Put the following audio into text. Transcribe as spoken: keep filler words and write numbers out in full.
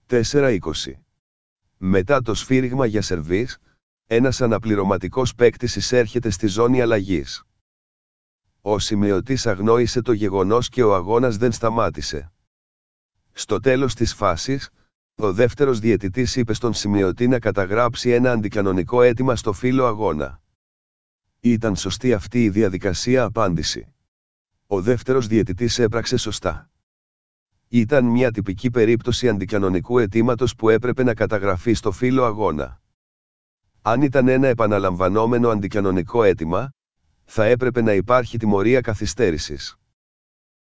τέσσερα είκοσι. Μετά το σφύριγμα για σερβίς, ένας αναπληρωματικός παίκτης εισέρχεται στη ζώνη αλλαγής. Ο σημειωτής αγνόησε το γεγονός και ο αγώνας δεν σταμάτησε. Στο τέλος της φάσης, ο δεύτερος διαιτητής είπε στον σημειωτή να καταγράψει ένα αντικανονικό αίτημα στο φύλλο αγώνα. Ήταν σωστή αυτή η διαδικασία? Απάντηση. Ο δεύτερος διαιτητής έπραξε σωστά. Ήταν μια τυπική περίπτωση αντικανονικού αιτήματος που έπρεπε να καταγραφεί στο φύλλο αγώνα. Αν ήταν ένα επαναλαμβανόμενο αντικανονικό αίτημα, θα έπρεπε να υπάρχει τιμωρία καθυστέρησης.